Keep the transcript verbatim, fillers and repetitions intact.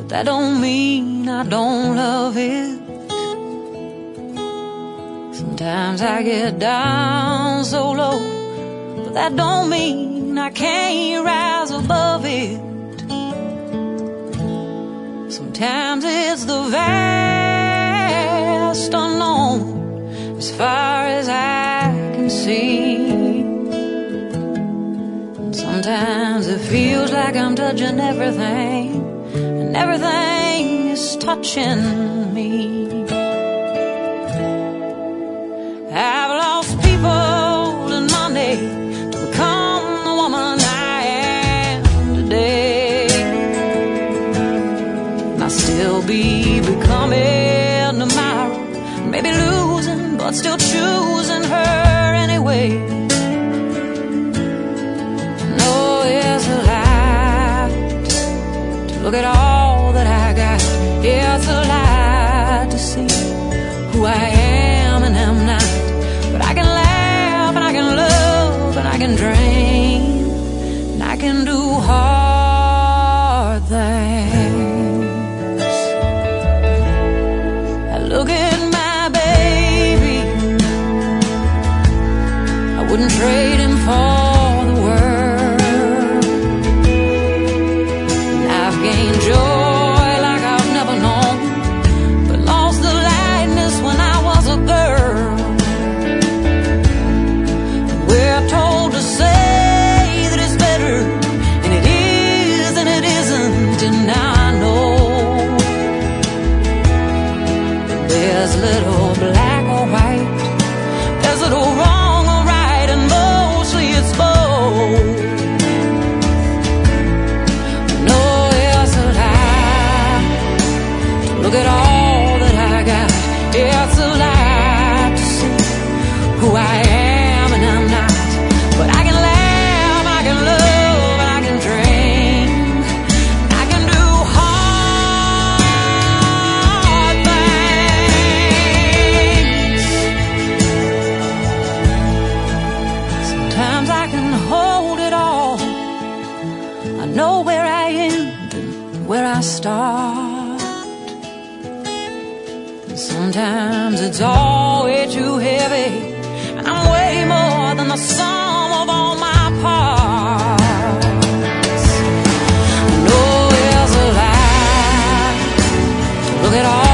but that don't mean I don't love it. Sometimes I get down so low, but that don't mean I can't rise above it. Sometimes it's the vast unknown, as far as I can see. And sometimes it feels like I'm touching everything, and everything is touching me. I've lost people in Monday to become the woman I am today. And I'll still be becoming tomorrow, maybe losing, but still choosing her anyway. No, it's a lot to look at all that I got. It's a lot to see who I am and am not. But I can laugh and I can love and I can dream, and I can do hard things. I look at my baby, I wouldn't trade him for the world. And I've gained joy like I've never known, but lost the lightness when I was a girl. We're told to say that it's better, and it is and it isn't, and now I know there's little black or white, there's little wrong or right, and mostly it's both. No, it's a lie to look at all that I got. It's a lie to see who I am. But I can laugh, I can love, and I can dream. I can do hard things. Sometimes I can hold it all. I know where I end and where I start. And sometimes it's all way too heavy, and I'm way more than the sum of all my parts. No, it's a lie to look at all